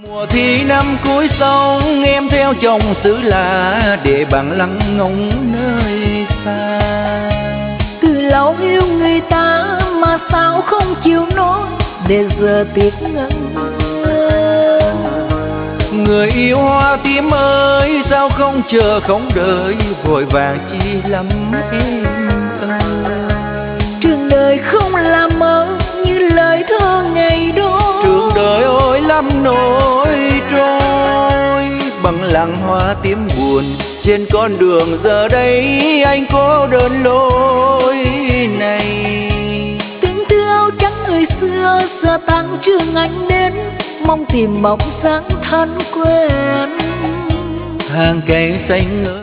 Mùa thi năm cuối sông em theo chồng xứ lạ để bạn lặng ngóng nơi xa. Từ lâu yêu người ta mà sao không chịu nói để giờ tiếc ngẩn. Người yêu hoa tím ơi sao không chờ không đợi vội vàng chi lắm em ơi. Trường đời không là mơ như lời thơ ngày đó. Trường đời ôi lắm nỗi trôi bằng lặng hoa tím buồn trên con đường giờ đây anh cô đơn lối này. Tiếng thư áo trắng người xưa giờ tan trường anh đến mong tìm bóng dáng thân quen. Hàng cây xanh ngỡ